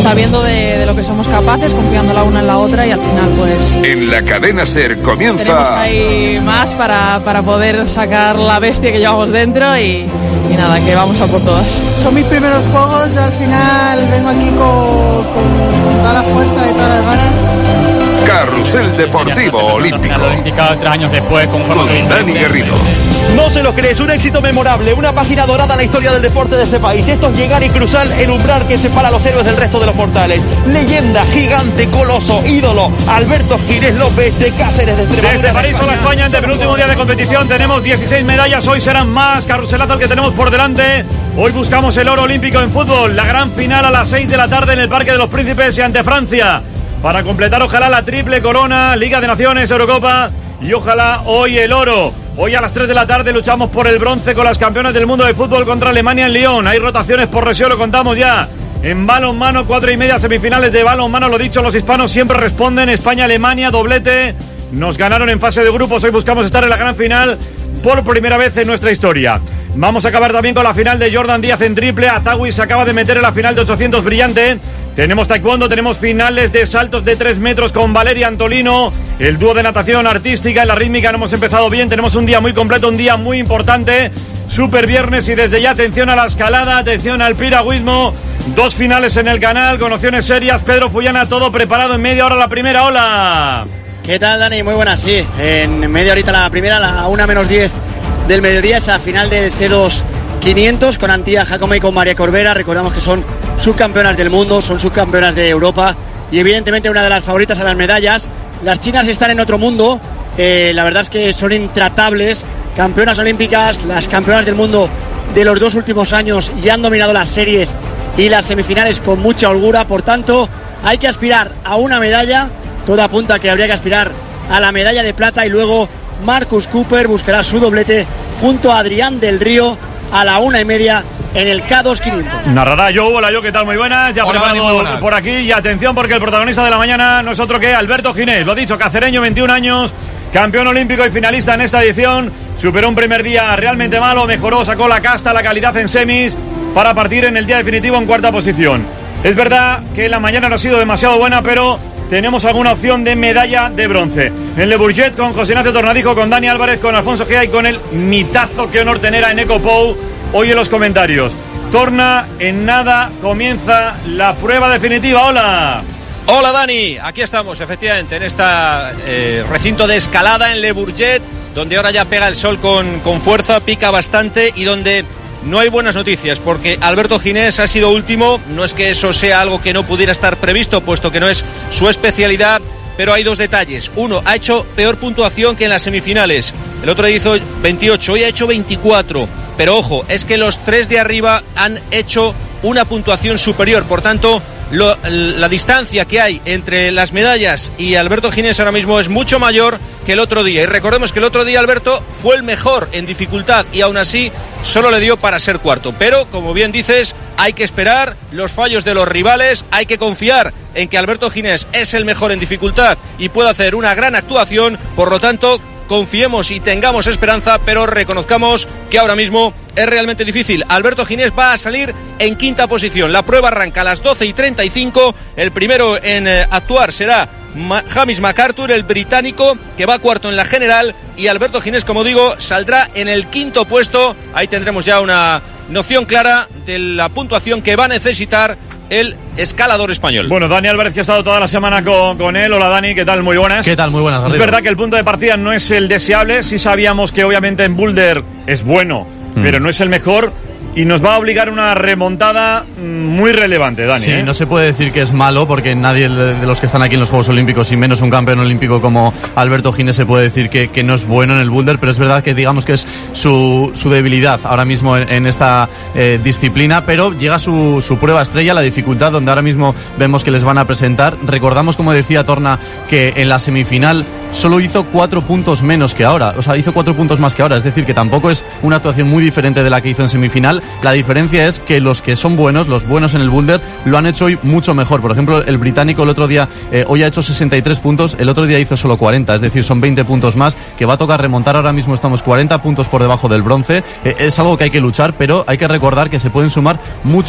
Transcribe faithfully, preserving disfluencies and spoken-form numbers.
sabiendo de, de lo que somos capaces, confiando la una en la otra y al final pues... En la cadena SER comienza... Tenemos ahí más para, para poder sacar la bestia que llevamos dentro y, y nada, que vamos a por todas. Son mis primeros juegos, yo al final vengo aquí con, con toda la fuerza y todas las ganas. Carrusel Deportivo Olímpico. Tres años después, con, con Dani Garrido. No se lo crees, un éxito memorable, una página dorada en la historia del deporte de este país. Esto es llegar y cruzar el umbral que separa a los héroes del resto de los mortales. Leyenda, gigante, coloso, ídolo, Alberto Ginés López de Cáceres de Extremadura. Desde París a la España, en el penúltimo día de competición, tenemos dieciséis medallas, hoy serán más. Carruselazo el que tenemos por delante. Hoy buscamos el oro olímpico en fútbol. La gran final a las seis de la tarde en el Parque de los Príncipes y ante Francia. Para completar ojalá la triple corona, Liga de Naciones, Eurocopa y ojalá hoy el oro. Hoy a las tres de la tarde luchamos por el bronce con las campeonas del mundo de fútbol contra Alemania en Lyon. Hay rotaciones por lesión, lo contamos ya. En balonmano, cuatro y media semifinales de balonmano, lo dicho, los hispanos siempre responden. España-Alemania, doblete. Nos ganaron en fase de grupos, hoy buscamos estar en la gran final por primera vez en nuestra historia. Vamos a acabar también con la final de Jordan Díaz en triple. Atawi se acaba de meter en la final de ochocientos brillante. Tenemos taekwondo, tenemos finales de saltos de tres metros con Valeria Antolino. El dúo de natación artística, en la rítmica no hemos empezado bien. Tenemos un día muy completo, un día muy importante. Super viernes y desde ya atención a la escalada, atención al piragüismo. Dos finales en el canal con opciones serias. Pedro Fullana, todo preparado en media hora la primera. Hola. ¿Qué tal, Dani? Muy buenas, sí. En media horita la primera, la una menos diez del mediodía, esa final del C dos quinientos con Antía Jacome y con María Corbera. Recordamos que son subcampeonas del mundo, son subcampeonas de Europa y evidentemente una de las favoritas a las medallas. Las chinas están en otro mundo, eh, la verdad es que son intratables, campeonas olímpicas, las campeonas del mundo de los dos últimos años y han dominado las series y las semifinales con mucha holgura. Por tanto, hay que aspirar a una medalla, todo apunta a que habría que aspirar a la medalla de plata y luego Marcus Cooper buscará su doblete junto a Adrián del Río a la una y media en el K dos quinientos. Narrará yo, hola yo, ¿qué tal? Muy buenas, ya Hola, preparado Dani, buenas. Por aquí y atención porque el protagonista de la mañana no es otro que Alberto Ginés, lo dicho, cacereño, veintiún años, campeón olímpico y finalista en esta edición, superó un primer día realmente malo, mejoró, sacó la casta, la calidad en semis para partir en el día definitivo en cuarta posición. Es verdad que la mañana no ha sido demasiado buena, pero tenemos alguna opción de medalla de bronce. En Le Bourget con José Ignacio Tornadijo, con Dani Álvarez, con Alfonso Gea y con el mitazo, qué honor tener a Eneco Pou hoy en los comentarios. Torna, en nada comienza la prueba definitiva. Hola. Hola Dani, aquí estamos efectivamente en este eh, recinto de escalada en Le Bourget, donde ahora ya pega el sol con, con fuerza, pica bastante y donde no hay buenas noticias porque Alberto Ginés ha sido último. No es que eso sea algo que no pudiera estar previsto, puesto que no es su especialidad, pero hay dos detalles. Uno, ha hecho peor puntuación que en las semifinales. El otro hizo veintiocho, hoy ha hecho veinticuatro. Pero ojo, es que los tres de arriba han hecho una puntuación superior. Por tanto, lo, la distancia que hay entre las medallas y Alberto Ginés ahora mismo es mucho mayor que el otro día. Y recordemos que el otro día Alberto fue el mejor en dificultad y aún así solo le dio para ser cuarto. Pero, como bien dices, hay que esperar los fallos de los rivales, hay que confiar en que Alberto Ginés es el mejor en dificultad y puede hacer una gran actuación. Por lo tanto, confiemos y tengamos esperanza, pero reconozcamos que ahora mismo es realmente difícil. Alberto Ginés va a salir en quinta posición. La prueba arranca a las doce y treinta y cinco. El primero en eh, actuar será Ma- Hamish MacArthur, el británico, que va cuarto en la general. Y Alberto Ginés, como digo, saldrá en el quinto puesto. Ahí tendremos ya una noción clara de la puntuación que va a necesitar el escalador español. Bueno, Dani Álvarez, que ha estado toda la semana con, con él. Hola Dani, ¿qué tal? Muy buenas. ¿Qué tal? Muy buenas. Es Arriba. verdad que el punto de partida no es el deseable. Sí sabíamos que obviamente en boulder es bueno, mm. pero no es el mejor. Y nos va a obligar una remontada muy relevante, Dani. Sí, ¿eh? no se puede decir que es malo, porque nadie de los que están aquí en los Juegos Olímpicos, y menos un campeón olímpico como Alberto Ginés, se puede decir que, que no es bueno en el boulder, pero es verdad que digamos que es su, su debilidad ahora mismo en, en esta eh, disciplina, pero llega su, su prueba estrella, la dificultad, donde ahora mismo vemos que les van a presentar. Recordamos, como decía Torna, que en la semifinal solo hizo cuatro puntos menos que ahora, o sea, hizo cuatro puntos más que ahora, es decir, que tampoco es una actuación muy diferente de la que hizo en semifinal. La diferencia es que los que son buenos, los buenos en el boulder, lo han hecho hoy mucho mejor. Por ejemplo, el británico el otro día, eh, hoy ha hecho sesenta y tres puntos, el otro día hizo solo cuarenta, es decir, son veinte puntos más, que va a tocar remontar. Ahora mismo estamos cuarenta puntos por debajo del bronce. Eh, es algo que hay que luchar, pero hay que recordar que se pueden sumar muchos